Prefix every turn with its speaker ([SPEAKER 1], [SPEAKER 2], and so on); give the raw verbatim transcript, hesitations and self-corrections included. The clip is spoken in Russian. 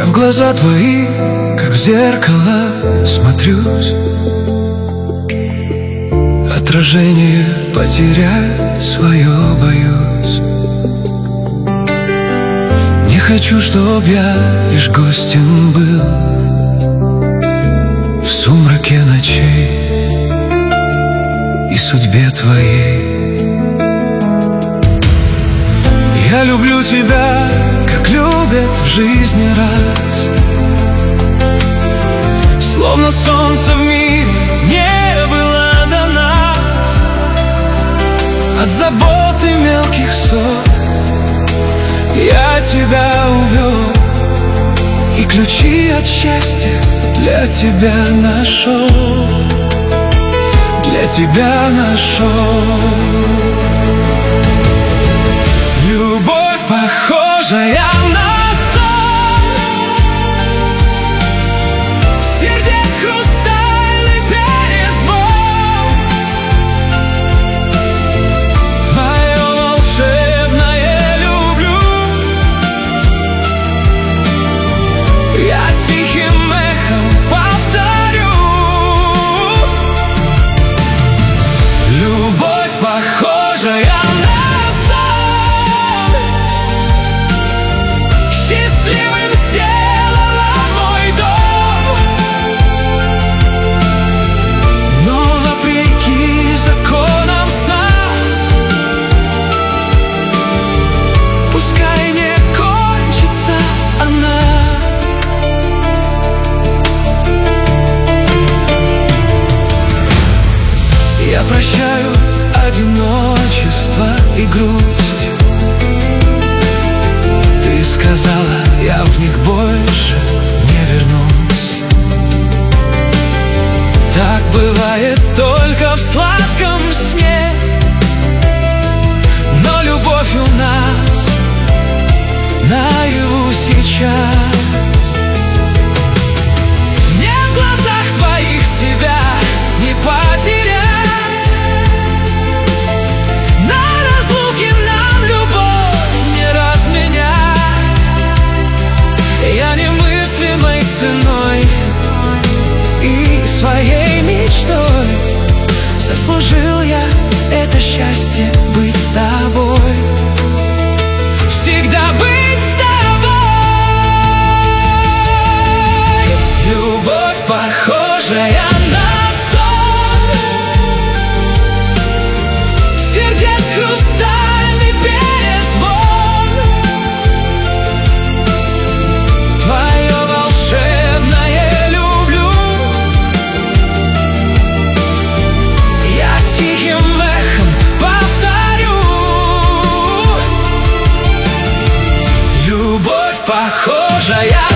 [SPEAKER 1] Я в глаза твои, как в зеркало, смотрюсь. Отражение потерять свое боюсь. Не хочу, чтоб я лишь гостем был в сумраке ночей и судьбе твоей. Я люблю тебя, как любят в жизни раз, словно солнце в мире не было до нас. От заботы мелких ссор я тебя увел, и ключи от счастья для тебя нашел, для тебя нашел. Любовь, похожая на сон, сердец хрустальный перезвон, твое волшебное люблю. Я тихим эхом повторю. Любовь, похожая на счастливым сделала мой дом. Но вопреки законам сна, пускай не кончится она. Я прощаю одиночество и грусть. Ты сказала, я в них больше не вернусь. Так бывает только в сладком сне, но любовь у нас наяву сейчас. Мне в глазах твоих себя не потерять. Своей мечтой заслужил я это счастье, быть с тобой, всегда быть с тобой. Любовь, похожая на сон, сердец хрустальный перезвон, твое волшебное тихим эхом повторю. Любовь, похожая